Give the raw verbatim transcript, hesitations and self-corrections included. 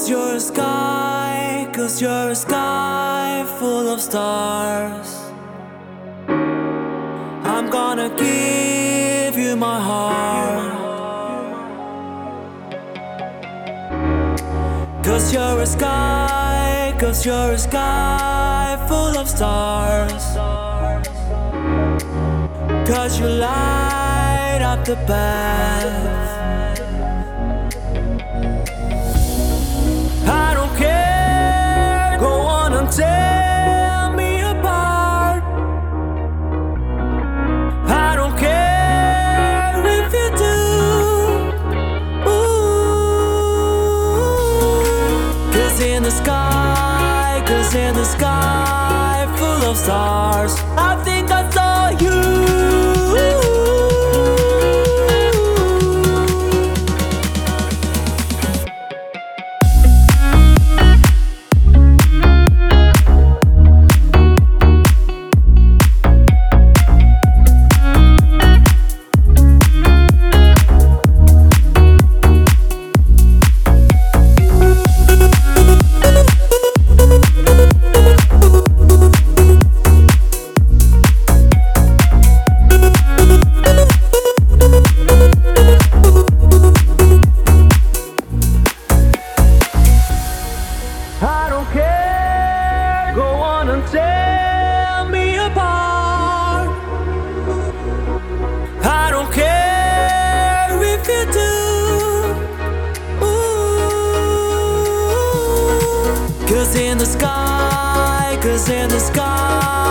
Cause you're a sky, cause you're a sky full of stars. I'm gonna give you my heart. Cause you're a sky, cause you're a sky full of stars. Cause you light up the path. I don't care, go on and tear me apart. I don't care if you do. Ooh. Cause in the sky, cause in the sky full of stars, I think I saw you. I don't care, go on and tear me apart. I don't care if you do. Ooh. Cause in the sky, cause in the sky